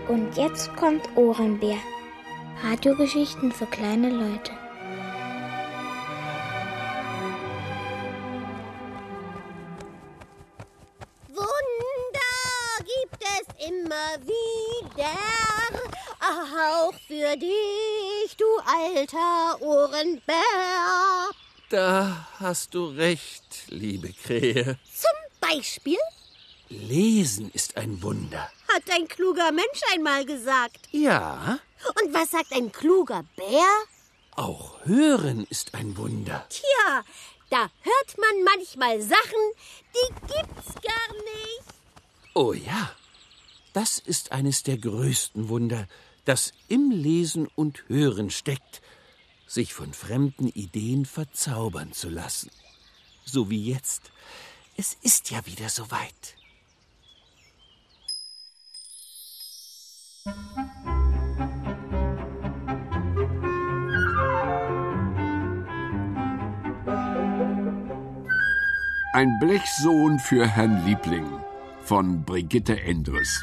Und jetzt kommt Ohrenbär. Radiogeschichten für kleine Leute. Wunder gibt es immer wieder, auch für dich, du alter Ohrenbär. Da hast du recht, liebe Krähe. Zum Beispiel? Lesen ist ein Wunder. Hat ein kluger Mensch einmal gesagt. Ja, Und was sagt ein kluger Bär? auch Hören ist ein Wunder. Tja, da hört man manchmal Sachen, die gibt's gar nicht. Oh ja, das ist eines der größten Wunder, das im Lesen und Hören steckt, sich von fremden Ideen verzaubern zu lassen. So wie jetzt. Es ist ja wieder soweit. Ein Blechsohn für Herrn Liebling von Brigitte Endres.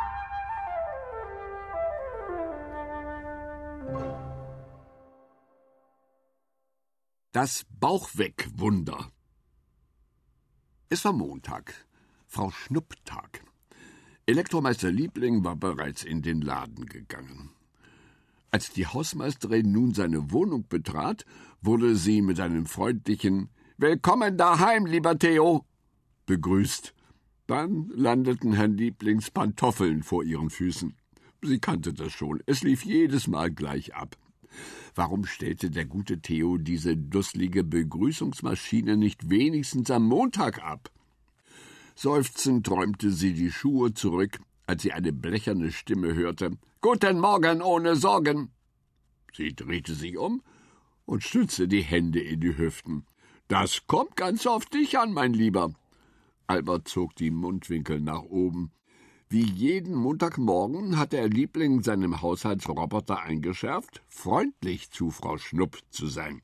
Das Bauchweg-Wunder. Es war Montag, Frau Schnupp-Tag. Elektromeister Liebling war bereits in den Laden gegangen. Als die Hausmeisterin nun seine Wohnung betrat, wurde sie mit einem freundlichen »Willkommen daheim, lieber Theo« begrüßt. Dann landeten Herrn Lieblings Pantoffeln vor ihren Füßen. Sie kannte das schon, es lief jedes Mal gleich ab. Warum stellte der gute Theo diese dusselige Begrüßungsmaschine nicht wenigstens am Montag ab? Seufzend räumte sie die Schuhe zurück, als sie eine blecherne Stimme hörte. »Guten Morgen, ohne Sorgen!« Sie drehte sich um und stützte die Hände in die Hüften. »Das kommt ganz auf dich an, mein Lieber!« Albert zog die Mundwinkel nach oben. Wie jeden Montagmorgen hatte Herr Liebling seinem Haushaltsroboter eingeschärft, freundlich zu Frau Schnupp zu sein.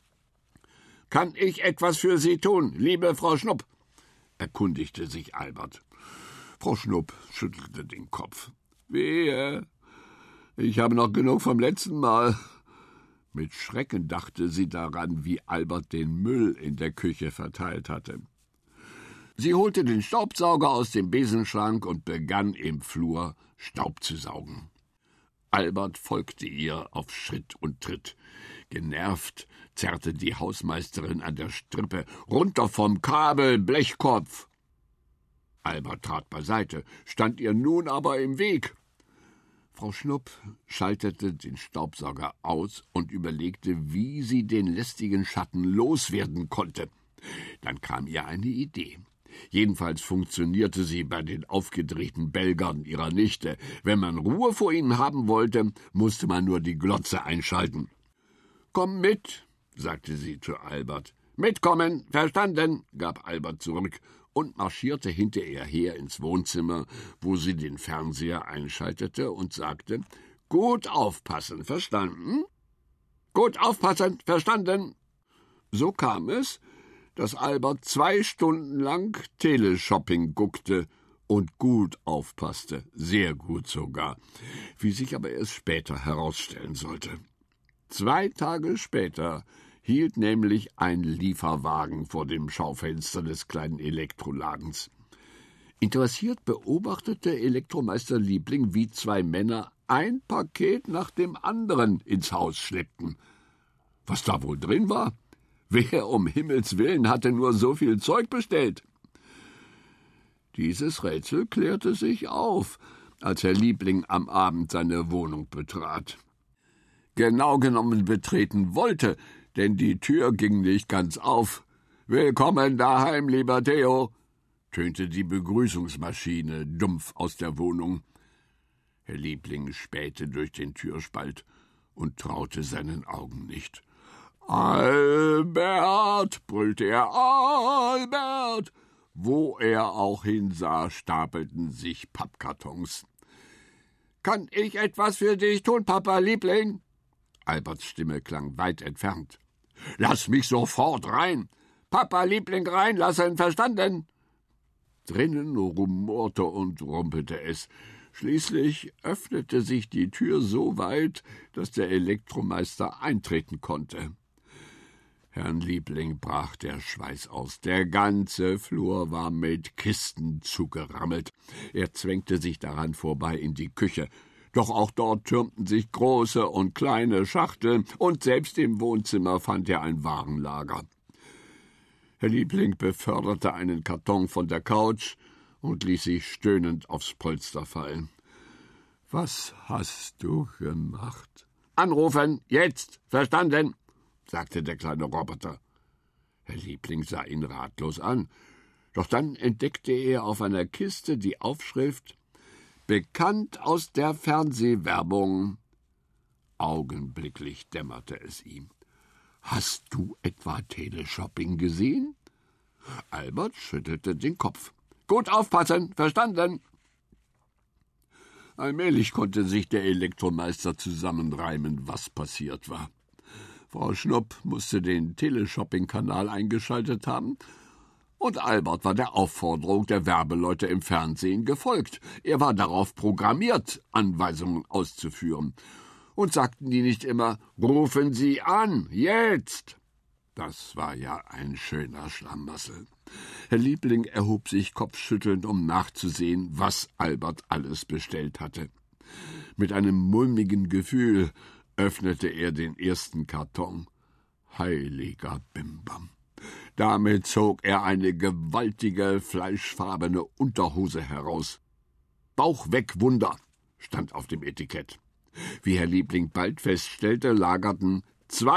»Kann ich etwas für Sie tun, liebe Frau Schnupp?« erkundigte sich Albert. Frau Schnupp schüttelte den Kopf. »Wehe, ich habe noch genug vom letzten Mal.« Mit Schrecken dachte sie daran, wie Albert den Müll in der Küche verteilt hatte. Sie holte den Staubsauger aus dem Besenschrank und begann im Flur Staub zu saugen. Albert folgte ihr auf Schritt und Tritt. Genervt zerrte die Hausmeisterin an der Strippe. »Runter vom Kabel, Blechkopf!« Albert trat beiseite, stand ihr nun aber im Weg. Frau Schnupp schaltete den Staubsauger aus und überlegte, wie sie den lästigen Schatten loswerden konnte. Dann kam ihr eine Idee. Jedenfalls funktionierte sie bei den aufgedrehten Belgern ihrer Nichte. Wenn man Ruhe vor ihnen haben wollte, musste man nur die Glotze einschalten. »Komm mit«, sagte sie zu Albert. »Mitkommen, verstanden«, gab Albert zurück und marschierte hinter ihr her ins Wohnzimmer, wo sie den Fernseher einschaltete und sagte, »Gut aufpassen, verstanden?« »Gut aufpassen, verstanden.« So kam es, dass Albert 2 Stunden lang Teleshopping guckte und gut aufpasste, sehr gut sogar, wie sich aber erst später herausstellen sollte. 2 Tage später hielt nämlich ein Lieferwagen vor dem Schaufenster des kleinen Elektroladens. Interessiert beobachtete Elektromeister Liebling, wie 2 Männer ein Paket nach dem anderen ins Haus schleppten. Was da wohl drin war? Wer um Himmels Willen hatte nur so viel Zeug bestellt? Dieses Rätsel klärte sich auf, als Herr Liebling am Abend seine Wohnung betrat. Genau genommen betreten wollte, denn die Tür ging nicht ganz auf. »Willkommen daheim, lieber Theo«, tönte die Begrüßungsmaschine dumpf aus der Wohnung. Herr Liebling spähte durch den Türspalt und traute seinen Augen nicht. »Albert«, brüllte er, »Albert!« Wo er auch hinsah, stapelten sich Pappkartons. »Kann ich etwas für dich tun, Papa Liebling?« Alberts Stimme klang weit entfernt. »Lass mich sofort rein! Papa Liebling reinlassen, verstanden?« Drinnen rumorte und rumpelte es. Schließlich öffnete sich die Tür so weit, dass der Elektromeister eintreten konnte. Herrn Liebling brach der Schweiß aus. Der ganze Flur war mit Kisten zugerammelt. Er zwängte sich daran vorbei in die Küche. Doch auch dort türmten sich große und kleine Schachteln, und selbst im Wohnzimmer fand er ein Warenlager. Herr Liebling beförderte einen Karton von der Couch und ließ sich stöhnend aufs Polster fallen. »Was hast du gemacht?« »Anrufen, jetzt, verstanden?« sagte der kleine Roboter. Herr Liebling sah ihn ratlos an. Doch dann entdeckte er auf einer Kiste die Aufschrift »Bekannt aus der Fernsehwerbung«. Augenblicklich dämmerte es ihm. »Hast du etwa Teleshopping gesehen?« Albert schüttelte den Kopf. »Gut aufpassen, verstanden?« Allmählich konnte sich der Elektromeister zusammenreimen, was passiert war. Frau Schnupp musste den Teleshopping-Kanal eingeschaltet haben, und Albert war der Aufforderung der Werbeleute im Fernsehen gefolgt. Er war darauf programmiert, Anweisungen auszuführen. Und sagten die nicht immer, »Rufen Sie an, jetzt!« Das war ja ein schöner Schlamassel. Herr Liebling erhob sich kopfschüttelnd, um nachzusehen, was Albert alles bestellt hatte. Mit einem mulmigen Gefühl öffnete er den ersten Karton. Heiliger Bimbam! Damit zog er eine gewaltige, fleischfarbene Unterhose heraus. »Bauchweg-Wunder« stand auf dem Etikett. Wie Herr Liebling bald feststellte, lagerten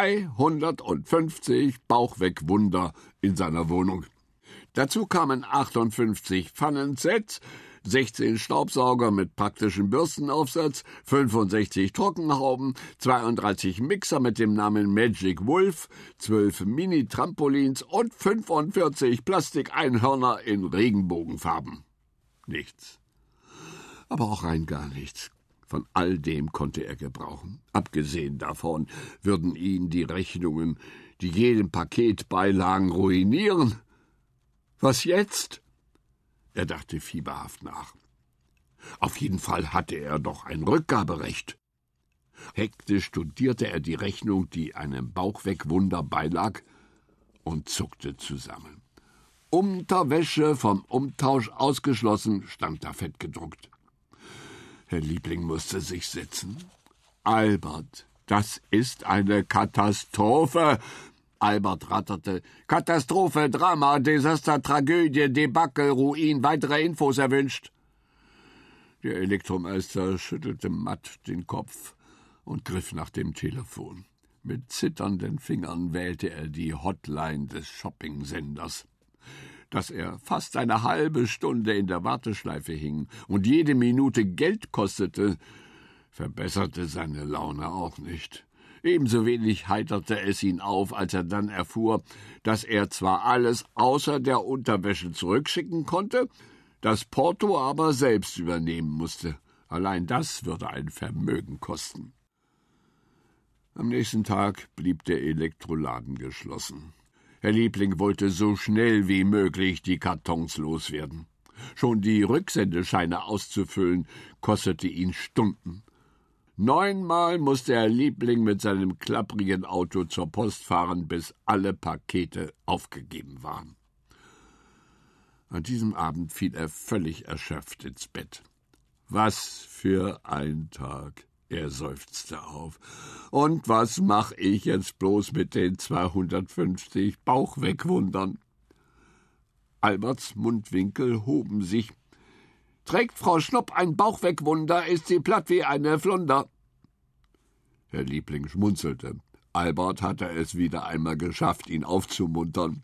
250 Bauchweg-Wunder in seiner Wohnung. Dazu kamen 58 Pfannensets, 16 Staubsauger mit praktischem Bürstenaufsatz, 65 Trockenhauben, 32 Mixer mit dem Namen Magic Wolf, 12 Mini-Trampolins und 45 Plastikeinhörner in Regenbogenfarben. Nichts. Aber auch rein gar nichts. Von all dem konnte er gebrauchen. Abgesehen davon würden ihn die Rechnungen, die jedem Paket beilagen, ruinieren. Was jetzt? Er dachte fieberhaft nach. Auf jeden Fall hatte er doch ein Rückgaberecht. Hektisch studierte er die Rechnung, die einem Bauchweg-Wunder beilag, und zuckte zusammen. Unterwäsche vom Umtausch ausgeschlossen, stand da fett gedruckt. Herr Liebling musste sich setzen. Albert, das ist eine Katastrophe. Albert ratterte. Katastrophe, Drama, Desaster, Tragödie, Debakel, Ruin, weitere Infos erwünscht. Der Elektromeister schüttelte matt den Kopf und griff nach dem Telefon. Mit zitternden Fingern wählte er die Hotline des Shopping-Senders. Dass er fast eine halbe Stunde in der Warteschleife hing und jede Minute Geld kostete, verbesserte seine Laune auch nicht. Ebenso wenig heiterte es ihn auf, als er dann erfuhr, dass er zwar alles außer der Unterwäsche zurückschicken konnte, das Porto aber selbst übernehmen musste. Allein das würde ein Vermögen kosten. Am nächsten Tag blieb der Elektroladen geschlossen. Herr Liebling wollte so schnell wie möglich die Kartons loswerden. Schon die Rücksendescheine auszufüllen, kostete ihn Stunden. 9-mal musste Herr Liebling mit seinem klapprigen Auto zur Post fahren, bis alle Pakete aufgegeben waren. An diesem Abend fiel er völlig erschöpft ins Bett. Was für ein Tag! Er seufzte auf. Und was mach ich jetzt bloß mit den 250 Bauchwegwundern? Alberts Mundwinkel hoben sich. Trägt Frau Schnupp ein Bauchwegwunder, ist sie platt wie eine Flunder. Herr Liebling schmunzelte. Albert hatte es wieder einmal geschafft, ihn aufzumuntern.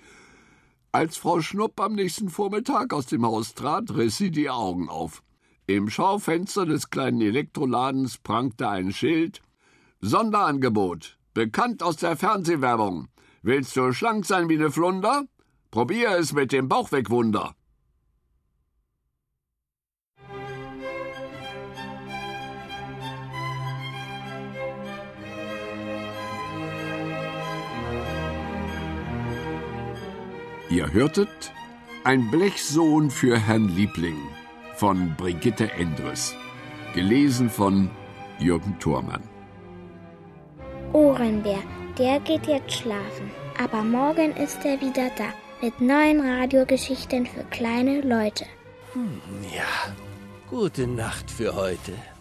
Als Frau Schnupp am nächsten Vormittag aus dem Haus trat, riss sie die Augen auf. Im Schaufenster des kleinen Elektroladens prangte ein Schild. Sonderangebot, bekannt aus der Fernsehwerbung. Willst du schlank sein wie eine Flunder? Probier es mit dem Bauchwegwunder. Ihr hörtet Ein Blechsohn für Herrn Liebling von Brigitte Endres. Gelesen von Jürgen Thormann. Ohrenbär, der geht jetzt schlafen. Aber morgen ist er wieder da. Mit neuen Radiogeschichten für kleine Leute. Ja, gute Nacht für heute.